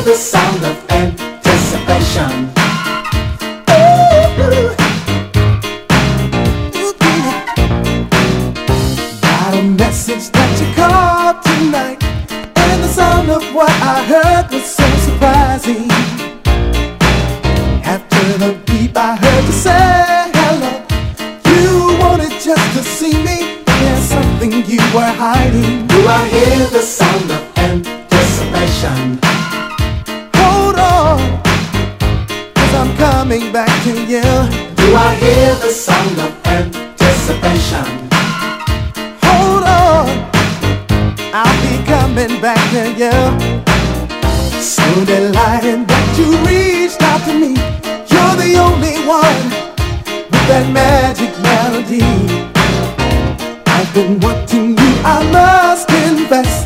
the sound of anticipation. Got a message that you called tonight, and the sound of what I heard was so surprising. After the beep I heard you say hello. You wanted just to see me. There's something you were hiding. Do I hear the sound of anticipation? Hold on, 'cause I'm coming back to you. Do I hear the sound of anticipation? Hold on, I'll be coming back to you. So delighted that you reached out to me. You're the only one with that magic melody. I've been wanting you, I must confess.